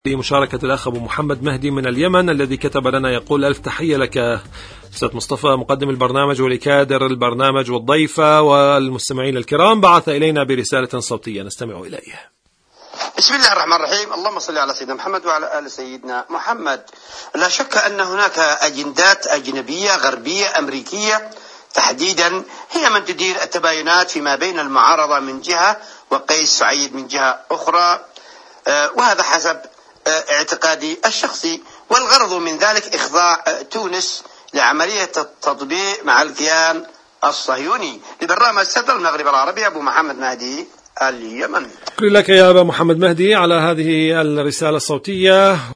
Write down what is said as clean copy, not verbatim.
بمشاركة الأخ أبو محمد مهدي من اليمن الذي كتب لنا يقول: ألف تحية لك أستاذ مصطفى مقدم البرنامج ولكادر البرنامج والضيفة والمستمعين الكرام. بعث إلينا برسالة صوتية نستمع إليه. بسم الله الرحمن الرحيم. اللهم صل على سيدنا محمد وعلى آل سيدنا محمد. لا شك أن هناك أجندات أجنبية غربية أمريكية تحديدا هي من تدير التباينات فيما بين المعارضة من جهة وقيس سعيد من جهة أخرى، وهذا حسب اعتقادي الشخصي، والغرض من ذلك إخضاع تونس لعملية التطبيع مع الكيان الصهيوني. لبرنامج صدى المغرب العربي أبو محمد مهدي اليمن. شكرا لك يا أبا محمد مهدي على هذه الرسالة الصوتية.